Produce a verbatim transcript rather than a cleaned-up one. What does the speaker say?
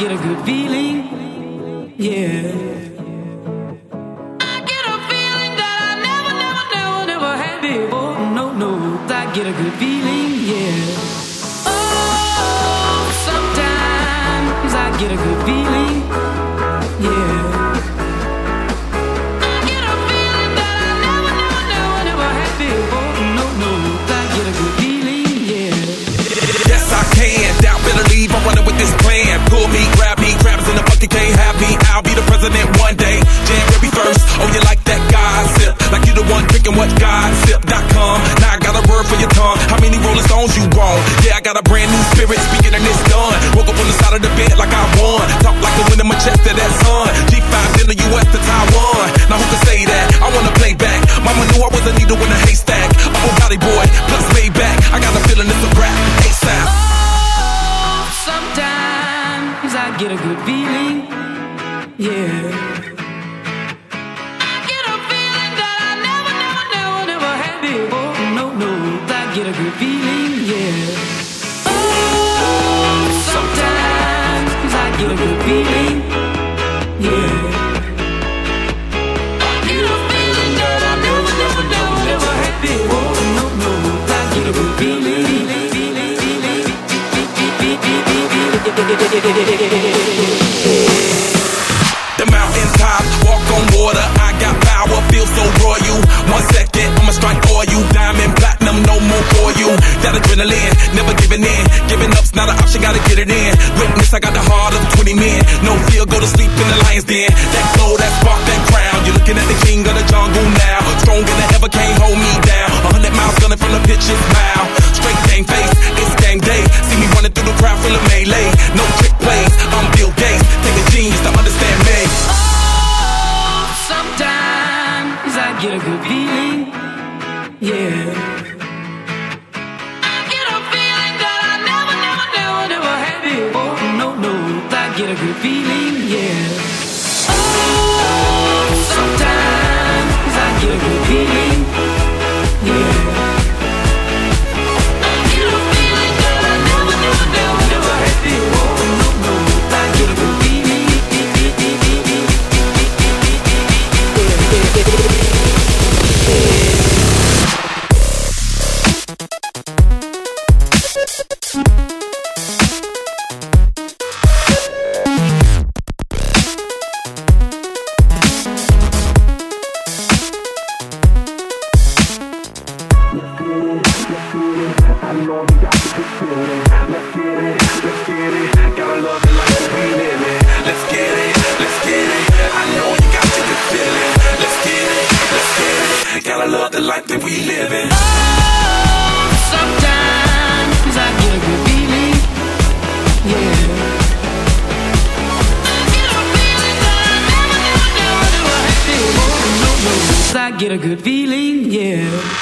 get a good feeling, yeah. I get a feeling that I never, never, never, never had before. No, no, I get a good feeling, yeah. Oh, sometimes I get a good feeling, yeah. I get a feeling that I never, never, never, never had before. No, no, I get a good feeling, yeah. Yes, I can. Doubt, better leave. I'm running with this plan. Pull me, grab me, crabs in the bucket can't have me. I'll be the president one day. January first. Oh, you like that gossip? Like you the one drinking what gossip dot com. Now I got a word for your tongue. How many Rolling Stones you want? Yeah, I got a brand new spirit speaking and it's done. Woke up on the side of the bed like I won. Talk like the wind in my chest to that sun. G five in the U S to Taiwan. Now who can say that? I wanna play back. Mama knew I was a needle in a haystack. Oh, body boy, plus Maybach. I got a feeling it's a rap. ASAP. Oh, sometimes I get a good feeling, yeah. I get a feeling that I never, never, never, never had before. No, no, I get a good feeling, yeah. Oh, sometimes I get a good feeling, yeah. I get a feeling that I never, never, never, never had before. No, no, I get a good feeling. The mountaintop, walk on water. I got power, feel so royal. One second, I'ma strike for you. Diamond, platinum, no more for you. That adrenaline, never giving in. Giving up's not an option, gotta get it in. Witness, I got the heart of twenty men. No fear, go to sleep in the lion's den. That glow, that spark, that crown. You're looking at the king of the jungle now. Stronger than ever, can't hold me down. A hundred miles gunning from the pitch's mouth. Straight game face, it's game day. See me running through the crowd full of melee. No trick plays, I'm Bill Gates. Take a genius to understand me. Oh, sometimes I get a good feeling, yeah. I get a feeling that I never, never, never, never had before. No, no, I get a good feeling, yeah. Oh, sometimes I get a good feeling, yeah. I get a feeling that I never, never, never, never had before. No, no, I get a good feeling. Life that we live in. Oh, sometimes I get a good feeling, yeah. I get a feeling that I never, never, never, never had before. No, no, I get a good feeling, yeah.